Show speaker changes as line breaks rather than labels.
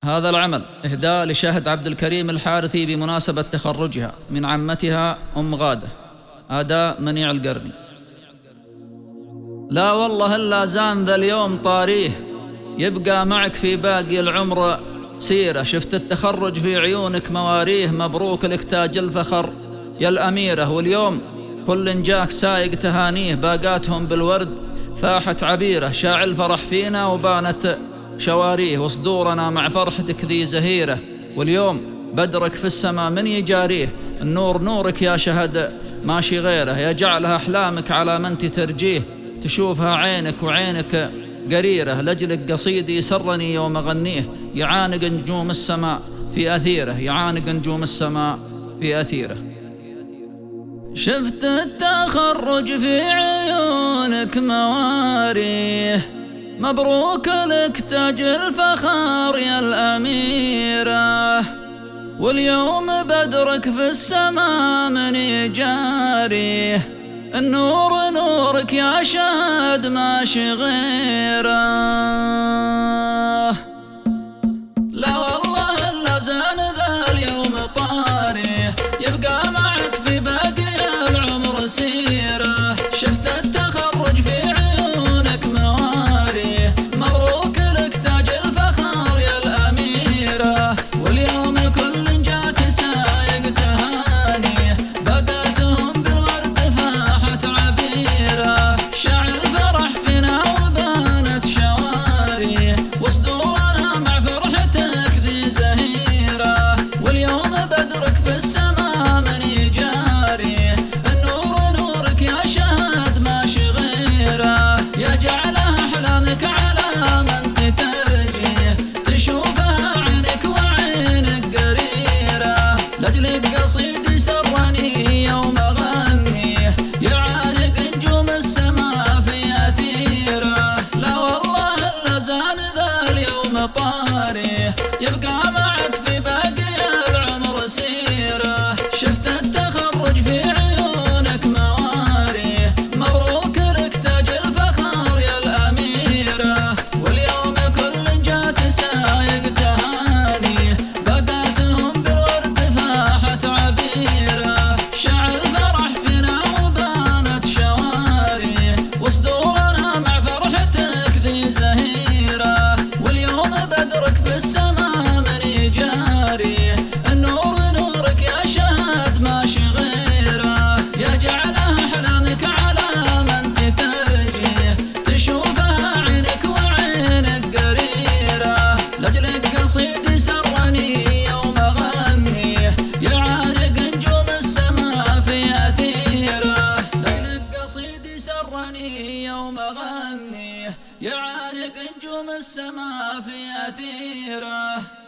هذا العمل إهداء لشهد عبد الكريم الحارثي بمناسبة تخرجها من عمتها أم غادة. أداء منيع القرني. لا والله إلا زان ذا اليوم طاريه، يبقى معك في باقي العمر سيرة. شفت التخرج في عيونك مواريه، مبروك لك تاج الفخر يا الأميرة. واليوم كل جاك سايق تهانيه، باقاتهم بالورد فاحت عبيرة. شاع الفرح فينا وبانت شواريه، وصدورنا مع فرحتك ذي زهيرة. واليوم بدرك في السما من يجاريه، النور نورك يا شهد ماشي غيره. يجعلها أحلامك على من ترجيه، تشوفها عينك وعينك قريرة. لجلك قصيدي سرني يوم أغنيه، يعانق نجوم السماء في أثيره، يعانق نجوم السماء في أثيره. شفت التخرج في عيونك مواريه، مبروك لك تاج الفخر يا الأميرة. واليوم بدرك في السما من يجاريه، النور نورك يا شهد ماشي غيره. لا والله إلا زان ذا اليوم طاريه، يبقى معك في باقي العمر سيرة. شفت التخرج في عيونك مواريه، مبروك لك تاج الفخر يا الأميرة. واليوم كل جاك سايق تهانيه، باقاتهم بالورد فاحت عبيرة. شاع الفرح فينا وبانت شواريه، وصدورنا مع فرحتك ذي زهيرة. واليوم بدرك في السما من يجاريه، النور نورك يا شهد ماشي غيره. يجعلها أحلامك على من تترجيه، تشوفها عينك وعينك قريرة. لجلك قصيدي سرني يوم أغنيه، يعانق نجوم السما في أثيره. لا والله إلا زان ذا اليوم طاريه، يبقى معك في باقي العمر سيرة. شفت التخرج في عيونك مواريه، مبروك لك تاج الفخر يا الأميرة. واليوم كل جاك سايق تهانيه، باقاتهم بالورد فاحت عبيرة. شاع الفرح فينا وبانت شواريه، وصدورنا مع فرحتك ذي زهيرة. واليوم بدرك في السما من يجاريه، النور نورك يا شهد ماشي غيره. يجعلها أحلامك على من تترجيه، تشوفها عينك وعينك قريرة. لجلك قصيدي سرني يوم أغنيه، يعانق نجوم السما في أثيره. لجلك قصيدي سرني يوم أغنيه، يعانق نجوم السما في أثيره.